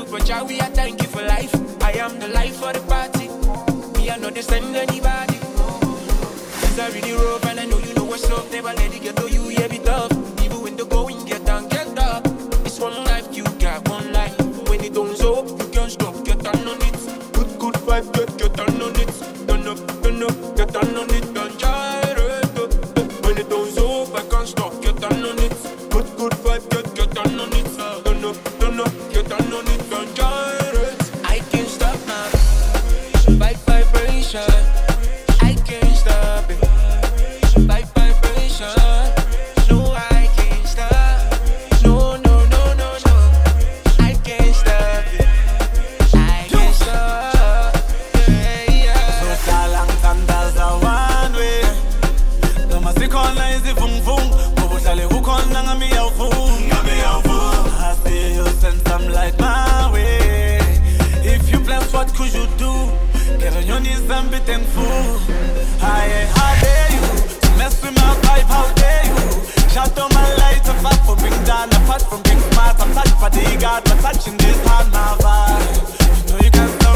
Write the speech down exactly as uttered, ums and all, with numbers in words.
but yeah, we are thank you for life. I am the life for the party. Me, I know they send anybody. Things are really rough, and I know you know what's up. Never let it get to you, yeah, be tough. Even when the going get down, get up. It's one life, you got one life. When it don't up, you can't stop, get on on it. Good, good vibe, get, get on on it. Turn up, turn up, get on on it. Don't gyrate. When it don't up, I can't stop, get on on it. Good, good vibe, get, get on on it. Turn up, turn up, get on on it. Don't gyrate. I can't stop now. Vibe vibration. I can't stop it. Vibe vibration. No, I can't stop. No, no, no, no, no. I can't stop it. I can't stop. Yeah, yeah. So talang sandals are one way. The music online is the fung fung. Bobo shale wukon na ngami au fung. Ngami au fung. I see you send some light my way. If you bless, what could you do? Get on your knees and be thankful. I how dare you to mess with my vibe? How dare you? Shut down my light, I'm fat for being down, apart from being smart. I'm such bodyguard, but touching this hand, my vibe. You know you can stop.